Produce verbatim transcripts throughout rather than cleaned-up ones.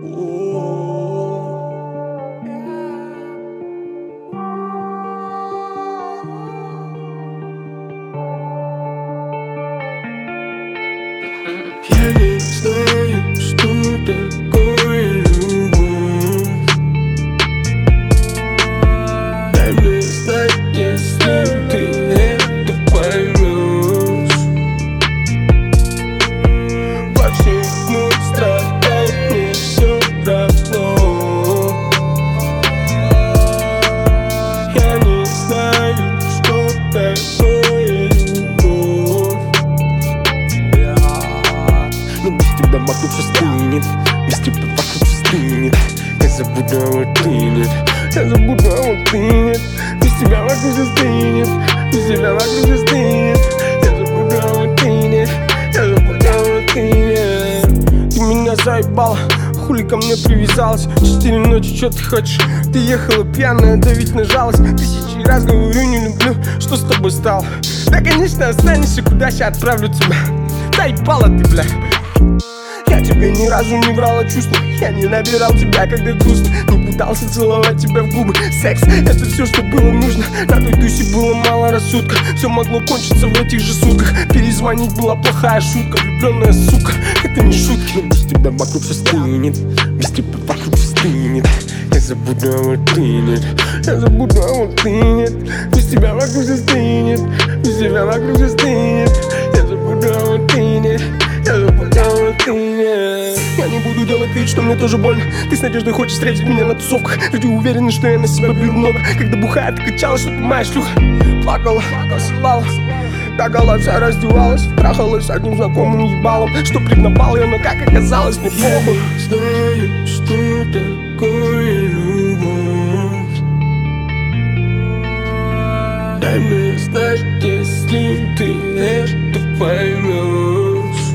Я не знаю, что такое любовь. Дай мне знать, если ты это поймешь. Почему страдать мне все равно? Я не знаю, что такое любовь. Но без тебя вокруг все стынет, без тебя вокруг все стынет. Я забуду, а вот ты нет. Я забуду, а вот ты нет. Без тебя вокруг все стынет, без тебя вокруг все стынет. Я забуду, а вот ты нет. Я забуду, а вот ты нет. Ты меня заебала, хули ко мне привязалась. Четыре ночи, что ты хочешь? Ты ехала пьяная, давить на жалость. Тысячи раз говорю, не люблю, что с тобой стало? Да, конечно, останешься, куда я отправлю тебя. Заебала ты, бля. Я тебе ни разу не брала чувства. Я не набирал тебя, когда грустно. Не пытался целовать тебя в губы. Секс — это все, что было нужно. На той тусе было мало рассудка. Все могло кончиться в этих же сутках. Перезвонить была плохая шутка. Влюбленная сука, это не шутки. Но без тебя вокруг все стынет, без тебя вокруг все стынет. Я забуду, а вот ты нет. Я забуду, а вот ты нет. Без тебя вокруг все стынет, без тебя вокруг все стынет. Я забуду, а вот ты нет. Я забуду, а вот ты нет. Я не буду делать вид, что мне тоже больно. Ты с надеждой хочешь встретить меня на тусовках. Люди уверены, что я на себя беру много. Когда бухая, ты кричала, что ты моя шлюха. Плакала, посылала, тагала, вся раздевалась. Трахалась одним знакомым ебалом, что пригнобал ее, но как оказалось, мне похуй. Знаю, что такое любовь. Дай мне знать, если ты это поймешь.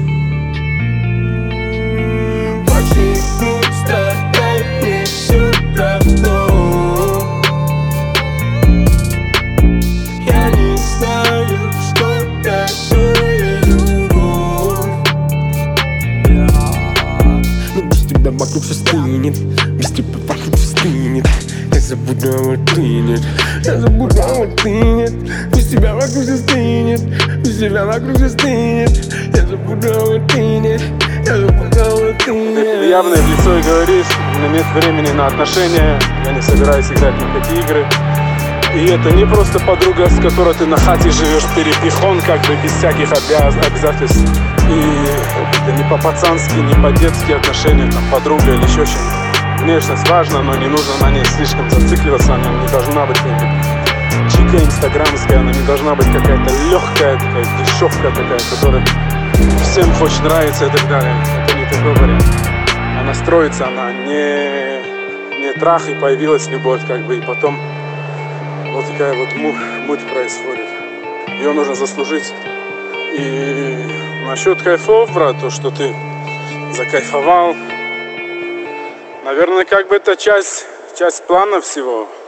Почему страдать мне все равно? Я не знаю, что такое любовь. Но без тебя вокруг все стынет, без тебя вокруг все стынет. Я забуду, а вот ты нет. Я забуду, а вот ты нет. Без тебя вокруг все стынет, без тебя вокруг все стынет. Я забуду, а вот ты нет. Я забуду, а вот ты нет. Явно в лицо и говоришь: у меня нет времени на отношения, я не собираюсь играть ни в какие игры. И это не просто подруга, с которой ты на хате живешь, перепихон, как бы без всяких обяз... обязательств. И это не по-пацански, не по-детски отношения, там, подруга или еще что-то. Внешность важна, но не нужно на ней слишком зацикливаться. Она не должна быть чика инстаграмская, она не должна быть какая-то легкая, такая дешевка такая, которая всем хочет нравиться и так далее. Это не такой вариант. Она строится, она не, не трах, и появилась любовь, как бы, и потом вот такая вот муть происходит. Ее нужно заслужить. И насчет кайфов, брат, то, что ты закайфовал, наверное, как бы это часть, часть плана всего.